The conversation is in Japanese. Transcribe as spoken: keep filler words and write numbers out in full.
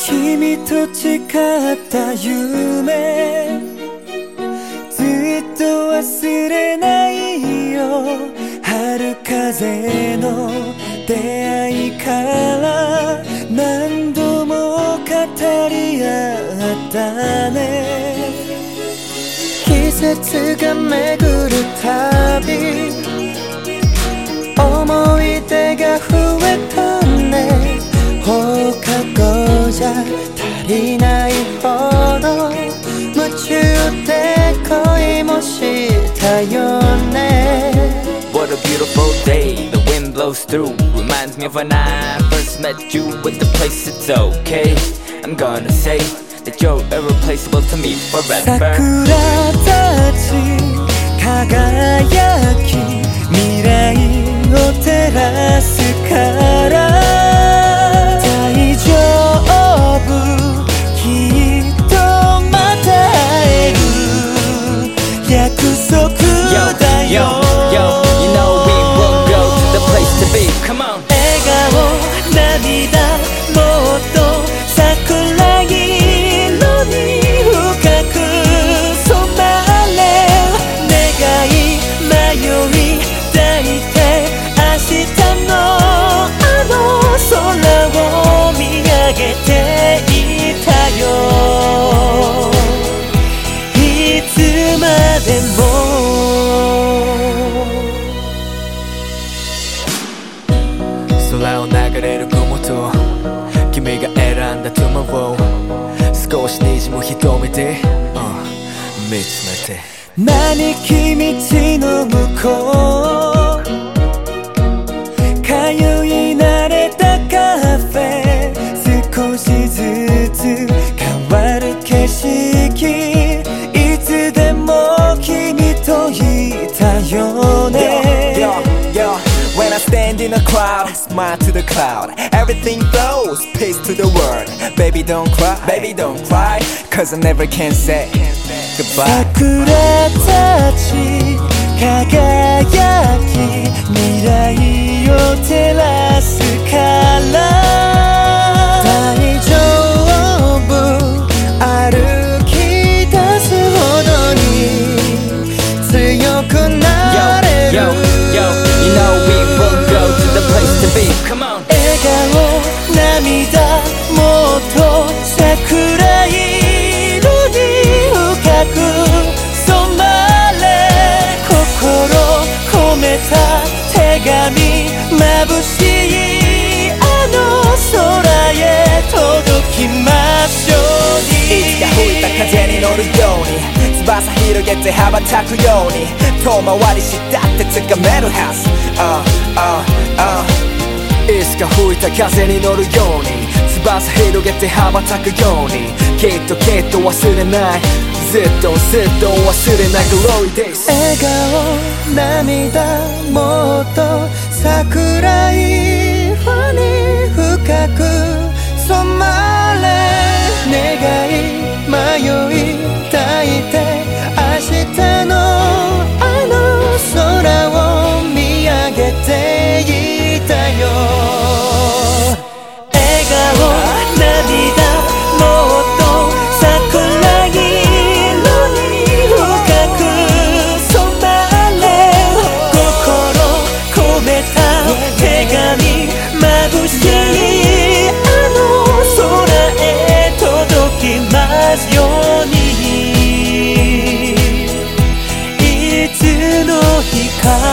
君と誓った夢ずっと忘れないよ。春風の出会いから何度も語り合ったね。季節が巡るたび思い出が増えたね。放課後じゃ足りないほど夢中で恋もしたよね。 What a beautiful day, the wind blows through. Reminds me of when I first met you at the place. It's okay, I'm gonna say that you're irreplaceable to me forever. 桜たち輝き未来を照らすから大丈夫、きっとまた会える約束だよ。 Yo, yo, you know we will go to the place to be. Come on. 笑顔涙もっと桜色に深く染まれ願い迷い抱いて明日のあの空を見上げていたよ。いつまでも空を流れる雲と君が選んだ Tomorrow 少しにじむ瞳で、uh, 見つめて並木道の向こう通い慣れたカフェ少しずつ変わる景色いつでも君といたよね。 Yo, yo, when I stand in a crowd, smile to the cloud. Everything flows, peace to the world. Baby don't cry, baby don't cry, cause I never can say goodbye. 桜たち輝き未来を照らすから大丈夫歩き出すほどに強くなれる。 Yo, yo, yo, you know we will go to the place to be. Come on. 笑顔涙もっと桜色に深く染まれ心込めた手紙眩しいあの空へ届きましょうに。 いつか吹いた風に乗るように翼広げて羽ばたくように遠回りしたってつかめるはず、uh, uh, uh. いつか吹いた風に乗るように翼広げて羽ばたくようにきっときっと忘れないずっとずっと忘れない Glory Days。 笑顔涙もっと桜色に深く染まれ願い迷い抱いて明日のあの空を見上げていたよ。笑顔涙もっと桜色に深く染まれ心込めた手紙眩しいあの空へ届きますようにいつの日か